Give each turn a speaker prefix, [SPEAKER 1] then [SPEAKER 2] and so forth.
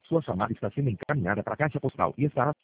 [SPEAKER 1] Sua chamada está sendo encaminhada para a caixa postal e estará